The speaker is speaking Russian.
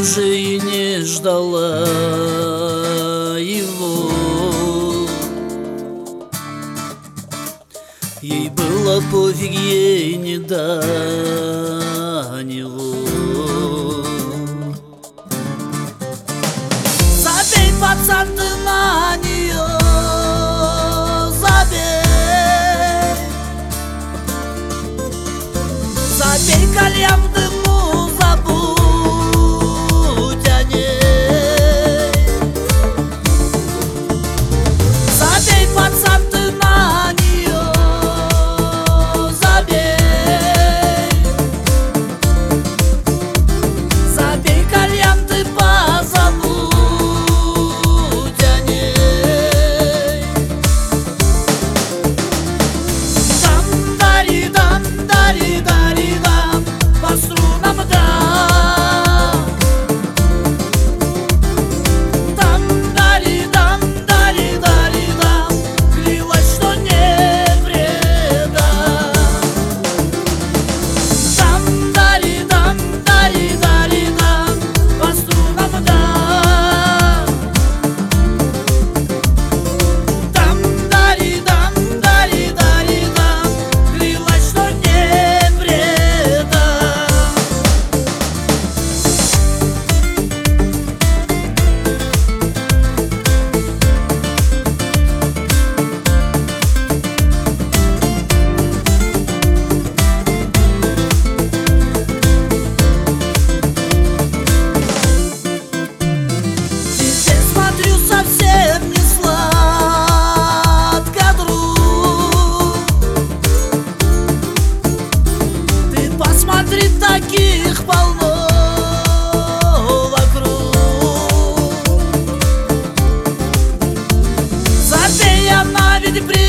уже и не ждала его. Ей было пофиг, ей не до него. Забей, пацан, ты на нее, забей. Забей, кальян в дыму, забудь о ней. Забей, пацан, ты на нее, забей. Забей, кальян, ты позабудь о ней. Дам-дари-дам, дари-дари-дам, по струнам дам. Дам-дари-дам, дари-дари-дам, клялась, что не предам. Дам-дари-дам, дари-дари-дам, по струнам дам. Дам-дари-дам, дари-дари-дам, клялась, что не предам. Теперь смотрю, совсем не сладко, друг. Ты посмотри, таких полно вокруг. Забей, она ведь